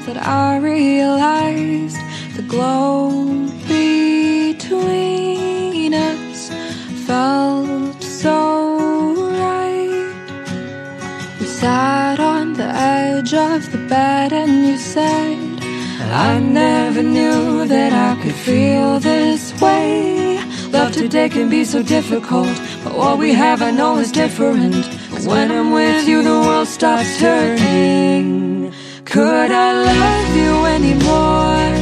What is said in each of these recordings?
that I realized the glow between us felt so right. We sat on the edge of the bed and you said, I never knew that I could feel this way. Love today can be so difficult, but what we have I know is different. When I'm with you the world stops turning. Could I love you anymore?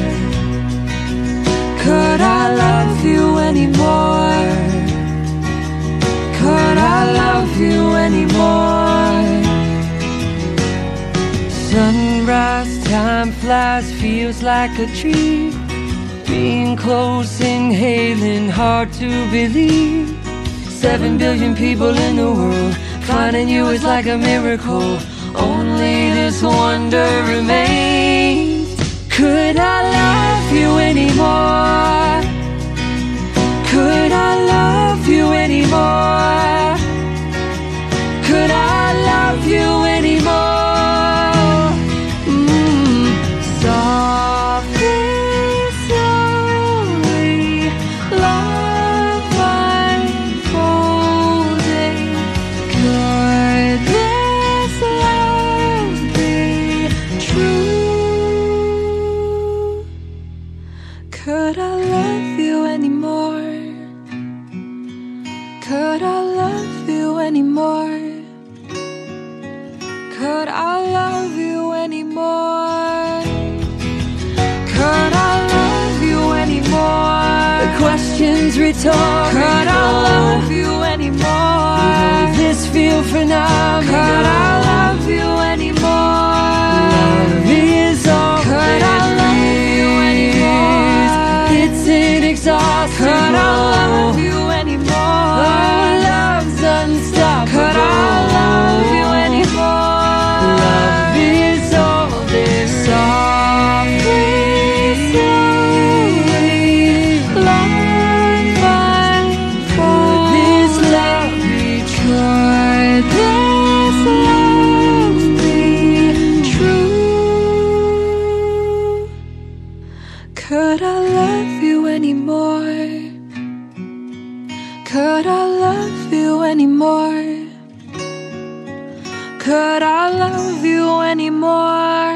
Could I love you anymore? Could I love you anymore? Sunrise time flies, feels like a dream. Being close, inhaling, hard to believe. 7 billion people in the world, finding you is like a miracle. Only this wonder remains. Could I love you anymore? Could I love you anymore? Could I love you anymore? Softly, slowly, love unfolding. Could this love be true? Could I love you anymore? Could I love you anymore? Could I love you anymore? Could I love you anymore? The question's rhetorical. Could I love you anymore? Will this feel phenomenal? Could I love you anymore? Love is all. Could I love you anymore? It's inexhaustible. Could I love you anymore? Oh, love's unstoppable. Could I love you anymore? Love is all there is. Softly, slowly, love unfolds. This love be true? Could this love be true? Could I love you anymore? Could I love you anymore? Could I love you anymore?